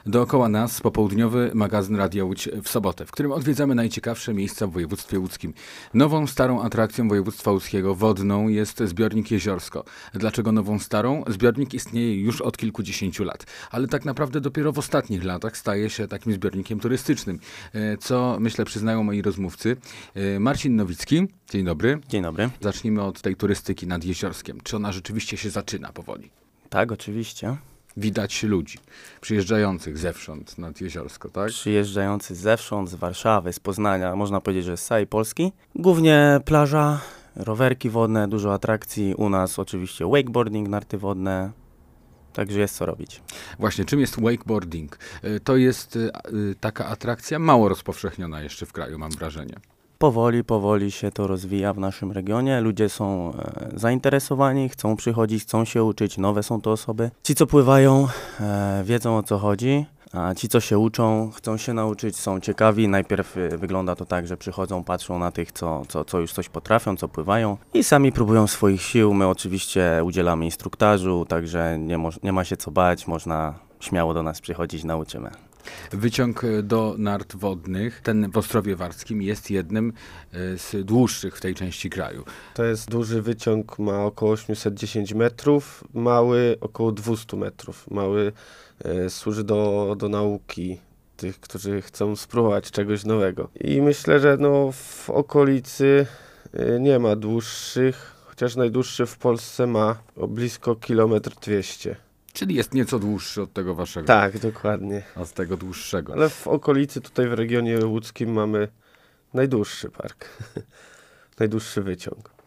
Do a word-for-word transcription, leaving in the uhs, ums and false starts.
Dookoła nas popołudniowy magazyn Radia Łódź w sobotę, w którym odwiedzamy najciekawsze miejsca w województwie łódzkim. Nową, starą atrakcją województwa łódzkiego wodną jest zbiornik Jeziorsko. Dlaczego nową, starą? Zbiornik istnieje już od kilkudziesięciu lat, ale tak naprawdę dopiero w ostatnich latach staje się takim zbiornikiem turystycznym, co myślę przyznają moi rozmówcy. Marcin Nowicki, dzień dobry. Dzień dobry. Zacznijmy od tej turystyki nad Jeziorskiem. Czy ona rzeczywiście się zaczyna powoli? Tak, oczywiście. Widać ludzi przyjeżdżających zewsząd nad Jeziorsko, tak? Przyjeżdżający zewsząd, z Warszawy, z Poznania, można powiedzieć, że z całej Polski. Głównie plaża, rowerki wodne, dużo atrakcji. U nas oczywiście wakeboarding, narty wodne. Także jest co robić. Właśnie, czym jest wakeboarding? To jest taka atrakcja mało rozpowszechniona jeszcze w kraju, mam wrażenie. Powoli, powoli się to rozwija w naszym regionie. Ludzie są e, zainteresowani, chcą przychodzić, chcą się uczyć. Nowe są to osoby. Ci, co pływają, e, wiedzą, o co chodzi, a ci, co się uczą, chcą się nauczyć, są ciekawi. Najpierw e, wygląda to tak, że przychodzą, patrzą na tych, co, co, co już coś potrafią, co pływają i sami próbują swoich sił. My oczywiście udzielamy instruktażu, także nie, mo- nie ma się co bać, można śmiało do nas przychodzić, nauczymy. Wyciąg do nart wodnych, ten w Ostrowie Warskim, jest jednym z dłuższych w tej części kraju. To jest duży wyciąg, ma około osiemset dziesięć metrów, mały około dwieście metrów. Mały e, służy do, do nauki tych, którzy chcą spróbować czegoś nowego. I myślę, że no, w okolicy e, nie ma dłuższych, chociaż najdłuższy w Polsce ma o blisko kilometr dwieście. Czyli jest nieco dłuższy od tego waszego. Tak, dokładnie. Od tego dłuższego. Ale w okolicy, tutaj w regionie łódzkim mamy najdłuższy park. Najdłuższy wyciąg.